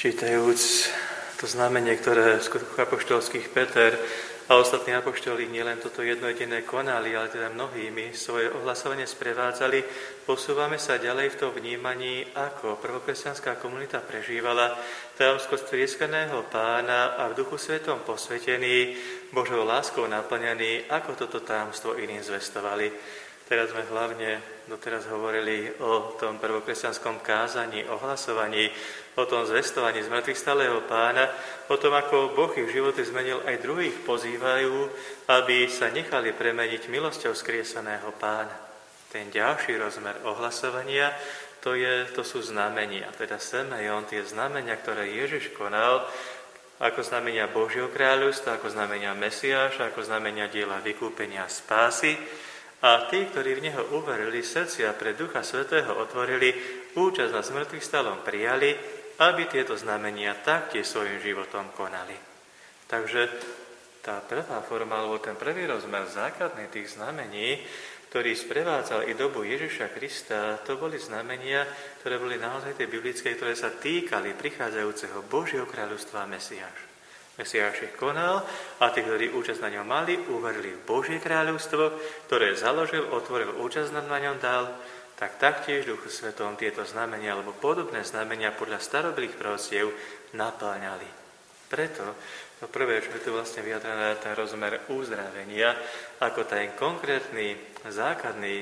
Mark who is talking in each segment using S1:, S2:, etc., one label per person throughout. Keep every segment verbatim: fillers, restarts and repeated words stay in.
S1: Čítajúc to znamenie, ktoré v skutkoch apoštolských Peter a ostatní apoštoli nielen toto jedno jediné konali, ale teda mnohými svoje ohlasovanie sprevádzali, posúvame sa ďalej v tom vnímaní, ako prvokresťanská komunita prežívala tajomstvo strieskaného Pána a v Duchu Svetom posvetený, Božou láskou naplnený, ako toto tajomstvo iným zvestovali. Teraz sme hlavne doteraz hovorili o tom prvokresťanskom kázaní, ohlasovaní, o tom zvestovaní z mŕtvych stáleho Pána, o tom, ako Boh ich životy zmenil, aj druhých pozývajú, aby sa nechali premeniť milosťou skriesaného Pána. Ten ďalší rozmer ohlasovania, to, je, to sú znamenia, teda semeion, tie znamenia, ktoré Ježiš konal, ako znamenia Božieho kráľovstva, ako znamenia Mesiáša, ako znamenia diela vykúpenia a spásy. A tí, ktorí v Neho uverili, srdcia pre Ducha Svätého otvorili, účasť na smrtvých stalom prijali, aby tieto znamenia taktiež svojim životom konali. Takže tá prvá forma, alebo ten prvý rozmer základný tých znamení, ktorý sprevádzal i dobu Ježiša Krista, to boli znamenia, ktoré boli naozaj tie biblické, ktoré sa týkali prichádzajúceho Božieho kráľovstva Mesiáša. Mesiáš ich konal a tí, ktorí účasť na ňom mali, uverili v Božie kráľovstvo, ktoré založil, otvoril, účasť na ňom dal, tak taktiež Duchu Svetom tieto znamenia alebo podobné znamenia podľa starobilých proroctiev naplňali. Preto to prvé, čo je tu vlastne vyjadrené, ten rozmer uzdravenia, ako ten konkrétny, základný,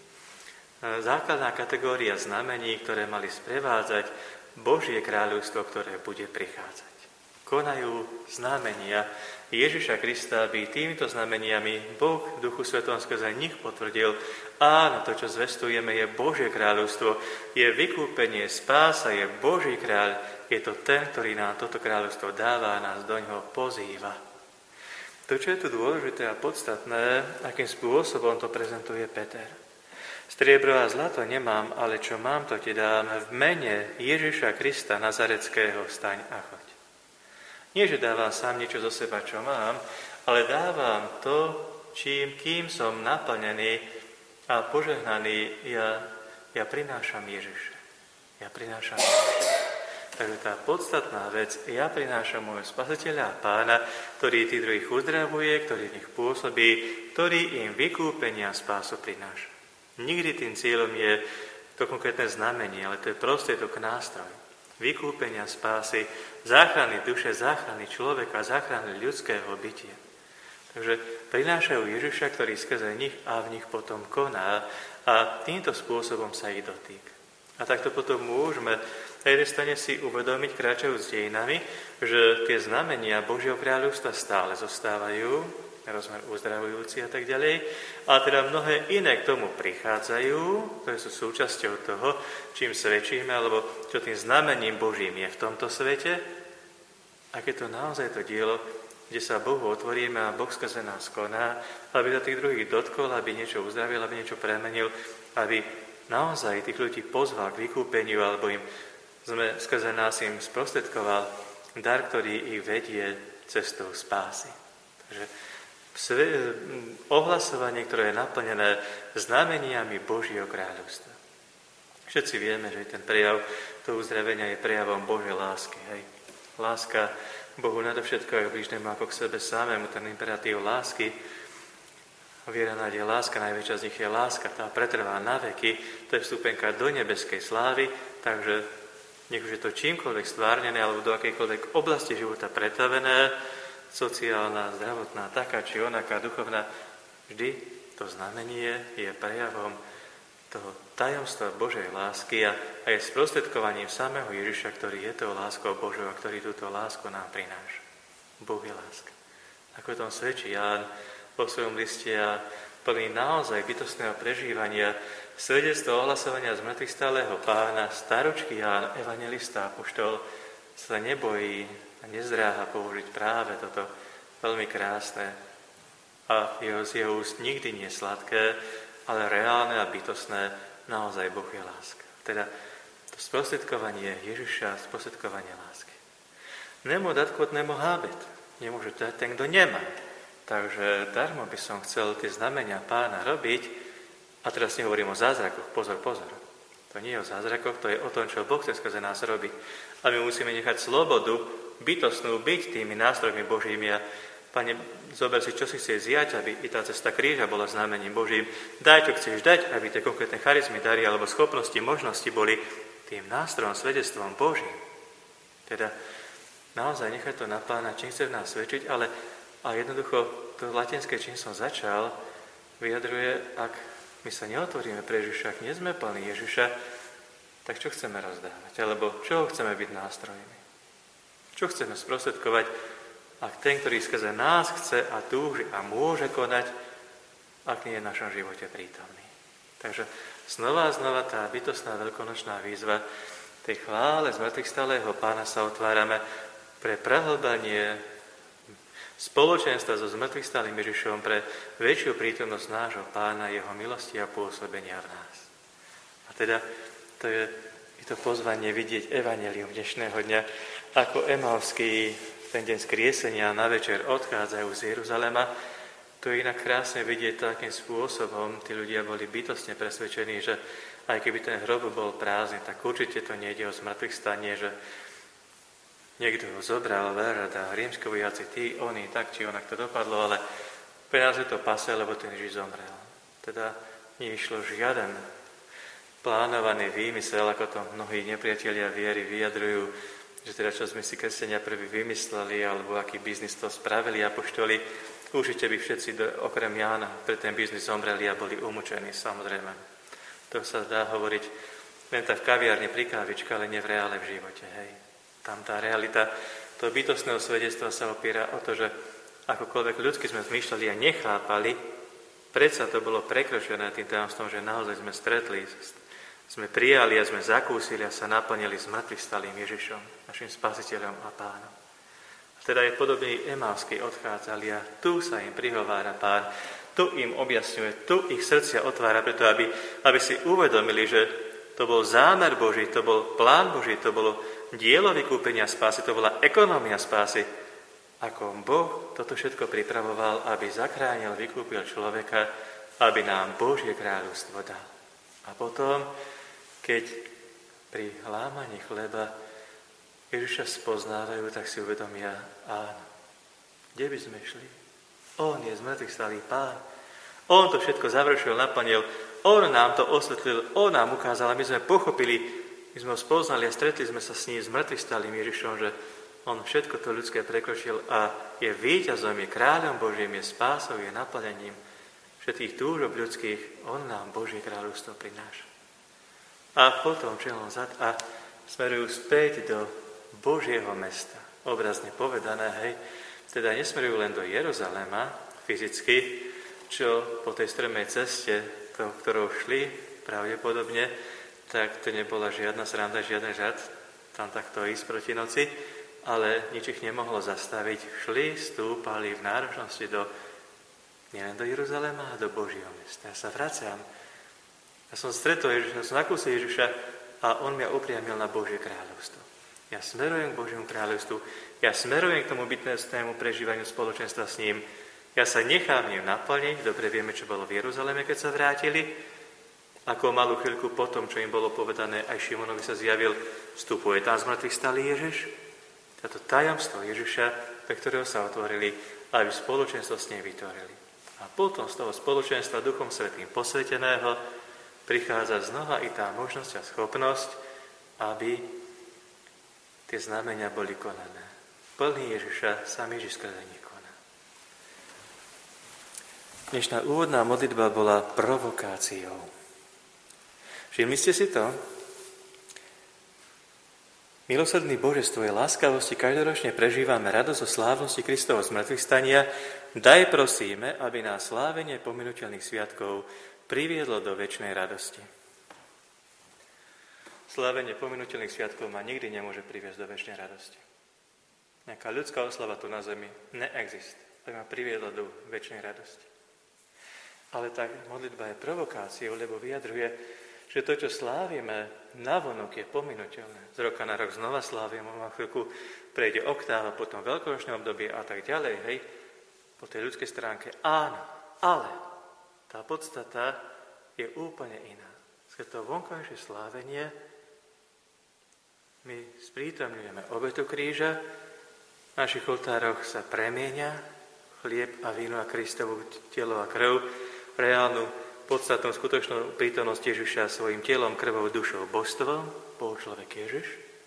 S1: základná kategória znamení, ktoré mali sprevádzať Božie kráľovstvo, ktoré bude prichádzať. Konajú znamenia Ježiša Krista, aby týmito znameniami Boh v Duchu Svetom skrze nich potvrdil, áno, to, čo zvestujeme, je Božie kráľovstvo, je vykúpenie, spása, je Boží kráľ, je to ten, ktorý nám toto kráľovstvo dáva a nás do ňoho pozýva. To, čo je tu dôležité a podstatné, akým spôsobom to prezentuje Peter. Striebro a zlato nemám, ale čo mám, to ti dám v mene Ježiša Krista Nazareckého, vstaň a choď. Nie, že dávam sám niečo zo seba, čo mám, ale dávam to, čím, kým som naplnený a požehnaný, ja, ja prinášam Ježiša. Ja prinášam Ježiša. Takže tá podstatná vec, ja prinášam môjho Spasiteľa a Pána, ktorý tých druhých uzdravuje, ktorý v nich pôsobí, ktorý im vykúpenia a spásu prináša. Nikdy tým cieľom je to konkrétne znamenie, ale to je prostriedok, nástroj. Vykúpenia, spásy, záchrany duše, záchrany človeka, záchrany ľudského bytia. Takže prinášajú Ježiša, ktorý skrze nich a v nich potom koná a týmto spôsobom sa ich dotýka. A takto potom môžeme na jednej strane si uvedomiť, kráčajúc dejinami, že tie znamenia Božieho kráľovstva stále zostávajú, rozmer uzdravujúci a tak ďalej. A teda mnohé iné k tomu prichádzajú, ktoré sú súčasťou toho, čím svedčíme, alebo čo tým znamením Božím je v tomto svete. A keď to naozaj to dielo, kde sa Bohu otvoríme a Boh skrze nás koná, aby sa tých druhých dotkol, aby niečo uzdravil, aby niečo premenil, aby naozaj tých ľudí pozval k vykúpeniu, alebo im sme skrze nás im sprostredkoval dar, ktorý ich vedie cestou spásy. Takže ohlasovanie, ktoré je naplnené znameniami Božieho kráľovstva. Všetci vieme, že ten prejav toho uzdravenia je prejavom Božej lásky. Hej. Láska Bohu nadovšetko aj blížnemu ako k sebe samému, ten imperatív lásky. Viera, nádej, láska, najväčšia z nich je láska, tá pretrvá na veky, to je vstupenka do nebeskej slávy, takže nech už je to čímkoľvek stvárnené alebo do akejkoľvek oblasti života pretavené, sociálna, zdravotná, taká či onaká, duchovná, vždy to znamenie je prejavom toho tajomstva Božej lásky a, a je sprostredkovaním samého Ježiša, ktorý je tou láskou Božou a ktorý túto lásku nám prináša. Boh je láska. Ako tom svedčí Ján vo svojom liste a plný naozaj bytostného prežívania, svedectvo ohlasovania z mŕtvych stáleho Pána, staročký Ján, evanjelista, apoštol, sa nebojí a nezdráha použiť práve toto veľmi krásne a jeho, z jeho úst nikdy nie sladké, ale reálne a bytostné, naozaj Boh je láska. Teda to sprostredkovanie Ježiša, sprostredkovanie lásky. Nemo dat, kvot nemo hábet. Nemôže dať ten, kto nemá. Takže darmo by som chcel tie znamenia Pána robiť, a teraz nehovorím o zázrakoch, pozor, pozor. To nie je o zázrakoch, to je o tom, čo Boh chce skrze nás robiť. A my musíme nechať slobodu bytostnú byť tými nástrojmi Božími. A Pane, zober si, čo si chceš zjať, aby i tá cesta kríža bola znamením Božím. Daj, čo chceš dať, aby tie konkrétne charizmy, dary alebo schopnosti, možnosti boli tým nástrojom, svedectvom Božím. Teda naozaj nechať to na Pána, čím chce v nás svedčiť, ale, ale jednoducho to latinské, čím som začal, vyjadruje, ak my sa neotvoríme pre Ježiša, ak nie sme plní Ježiša, tak čo chceme rozdávať? Alebo čoho chceme byť nástrojmi? Čo chceme sprostredkovať, ak ten, ktorý skrze nás chce a túži a môže konať, ak nie je v našom živote prítomný? Takže znova a znova tá bytostná veľkonočná výzva tej chvále zmrtvých stalého Pána sa otvárame pre prehlbanie spoločenstva so zmrtvých stalým Ježišom, pre väčšiu prítomnosť nášho Pána, jeho milosti a pôsobenia v nás. A teda to je, je to pozvanie vidieť evanjelium dnešného dňa, ako Emavský ten deň skriesenia na večer odchádzajú z Jeruzalema. To je inak krásne vidieť to, akým spôsobom tí ľudia boli bytostne presvedčení, že aj keby ten hrob bol prázdny, tak určite to nejde o zmrtvých stanie, že niekto ho zobral, Verad a rímski vojaci, tí, oni, tak či onak to dopadlo, ale pre nás je to pase, lebo ten Ježiš zomrel. Teda neišlo žiaden plánovaný výmysel, ako to mnohí nepriatelia viery vyjadrujú, že teda čo sme si kresťania prví vymysleli, alebo aký biznis to spravili apoštoli, určite by všetci, okrem Jána, pre ten biznis zomreli a boli umúčení, samozrejme. To sa dá hovoriť len tak v kaviárne pri kávičke, ale nie v reále v živote, hej. Tam tá realita toho bytostného svedectva sa opiera o to, že akokoľvek ľudsky sme zmýšľali a nechápali, predsa to bolo prekročené tým tajomstvom, že naozaj sme stretli, sme prijali a sme zakúsili a sa naplnili s mŕtvych stalým Ježišom, našim spasiteľom a Pánom. A teda je podobný Emavský odchádzali a tu sa im prihovára Pán, tu im objasňuje, tu ich srdcia otvára, preto aby, aby si uvedomili, že to bol zámer Boží, to bol plán Boží, to bolo dielo vykúpenia spásy, to bola ekonómia spásy. Ako Boh toto všetko pripravoval, aby zachránil, vykúpil človeka, aby nám Božie kráľovstvo dal. A potom, keď pri lámaní chleba Ježiša spoznávajú, tak si uvedomia, áno, kde by sme šli? On je z mŕtvych stalý Pán. On to všetko završil, naplnil. On nám to osvetlil, on nám ukázal a my sme pochopili, my sme ho spoznali a stretli sme sa s ním, s mŕtvych stalým Ježišom, že on všetko to ľudské prekročil a je víťazom, je kráľom Božím, je spásou, je naplnením všetkých túžob ľudských. On nám Božie kráľovstvo prináša. A potom čelom zad a smerujú späť do Božieho mesta. Obrazne povedané, hej, teda nesmerujú len do Jeruzalema fyzicky, čo po tej strmej ceste, to, ktorou šli pravdepodobne, tak to nebola žiadna sranda, žiaden žart tam takto ísť proti noci, ale nič ich nemohlo zastaviť. Šli, stúpali v náročnosti do, nielen do Jeruzalema, a do Božieho mesta. Ja sa vracam. Ja som stretol Ježiša, som nakúsil Ježiša a on mňa upriamil na Božie kráľovstvo. Ja smerujem k Božiemu kráľovstvu, ja smerujem k tomu bytostnému prežívaniu spoločenstva s ním. Ja sa nechám ním naplniť, dobre vieme, čo bolo v Jeruzaleme, keď sa vrátili. Ako malú chvíľku potom, čo im bolo povedané, aj Šimonovi sa zjavil, vstupuje tam z mŕtvych stalý Ježiš. Toto tajomstvo Ježiša, pre ktorého sa otvorili, aby spoločenstvo s ním vytvorili. A potom z toho spoločenstva Duchom Svätým posveteného prichádza znova i tá možnosť a schopnosť, aby tie znamenia boli konané. Plný Ježiša sám Ježiš skrze nich koná. Dnešná úvodná modlitba bola provokáciou. Všimli ste si to? Milosrdný Bože, z Tvojej láskavosti každoročne prežívame radosť o slávnosti Kristovho zmrtvých stania. Daj prosíme, aby nás slávenie pominuteľných sviatkov priviedlo do večnej radosti. Slávenie pominuteľných sviatkov ma nikdy nemôže priviesť do večnej radosti. Nejaká ľudská oslava tu na zemi neexistuje, aby ma priviedlo do večnej radosti. Ale tá modlitba je provokáciou, lebo vyjadruje, že to, čo slávime, navonok je pominuteľné. Z roka na rok znova slávime, a chvíľku prejde oktáva, potom veľkonočné obdobie a tak ďalej, hej, po tej ľudskej stránke. Áno, ale tá podstata je úplne iná. Skrze to vonkajšie slávenie my sprítomňujeme obetu kríža, v našich oltároch sa premieňa chlieb a víno a Kristovu telo a krv, reálnu, podstatnú, skutočnú prítomnosť Ježiša svojim telom, krvou, dušou, božstvom, bol človek Ježiš.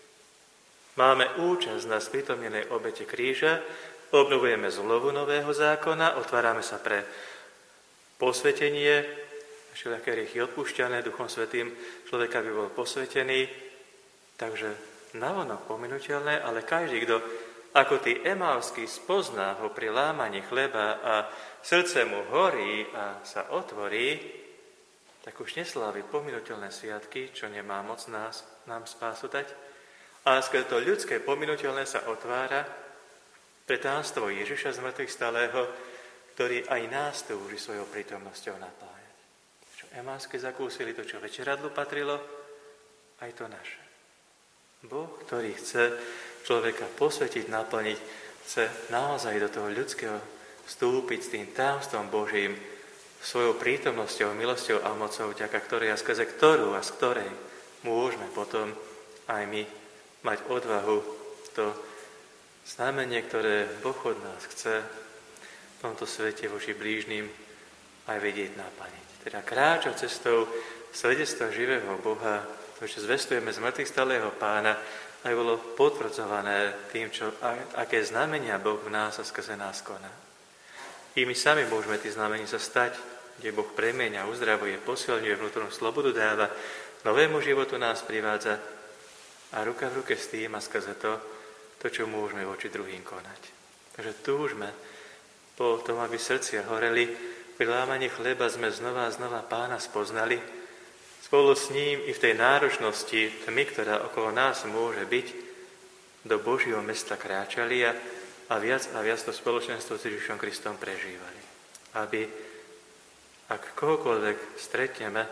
S1: Máme účasť na sprítomnenej obete kríža, obnovujeme zmluvu nového zákona, otvárame sa pre posvetenie, všelijaké hriechy odpúšťané, Duchom Svätým človeka by bol posvetený, takže navonok pominuteľné, ale každý, kto ako tí Emávsky spozná ho pri lámaní chleba a srdce mu horí a sa otvorí, tak už neslávi pominuteľné sviatky, čo nemá moc nás, nám spásu dať. A skrze to ľudské pominuteľné sa otvára pre tajomstvo Ježiša z mŕtvych stalého, ktorý aj nás túži svojou prítomnosťou napájať. Čo Emávske zakúsili, to, čo večeradlu patrilo, aj to naše. Boh, ktorý chce človeka posvetiť, naplniť, chce naozaj do toho ľudského vstúpiť s tým tajomstvom Božím, svojou prítomnosťou, milosťou a mocou, vďaka ktorej a skrze ktorú a z ktorej môžeme potom aj my mať odvahu to znamenie, ktoré Boh od nás chce v tomto svete voči blížnym aj vedieť naplniť. Teda kráčať cestou svedectva živého Boha, to, čo zvestujeme z mŕtvych stalého Pána, aj bolo potvrdzované tým, čo, aké znamenia Boh v nás a skrze nás koná. I my sami môžeme tie znamenia sa stať, kde Boh premieňa, uzdravuje, posilňuje, vnútornú slobodu dáva, novému životu nás privádza a ruka v ruke s tým a skrze to, to, čo môžeme voči druhým konať. Takže túžme po tom, aby srdcia horeli, pri lámaní chleba sme znova a znova Pána spoznali, spolu s ním i v tej náročnosti tmy, ktorá okolo nás môže byť, do Božieho mesta kráčali a, a viac a viac to spoločenstvo s Ježišom Kristom prežívali. Aby, ak kohokoľvek stretneme,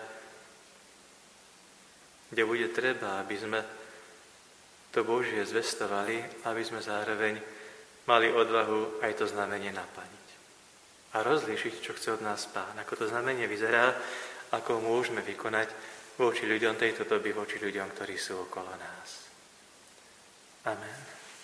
S1: kde bude treba, aby sme to Božie zvestovali, aby sme zároveň mali odvahu aj to znamenie naplniť. A rozlíšiť, čo chce od nás Pán, ako to znamenie vyzerá, ako môžeme vykonať voči ľuďom tejto doby, voči ľuďom, ktorí sú okolo nás. Amen.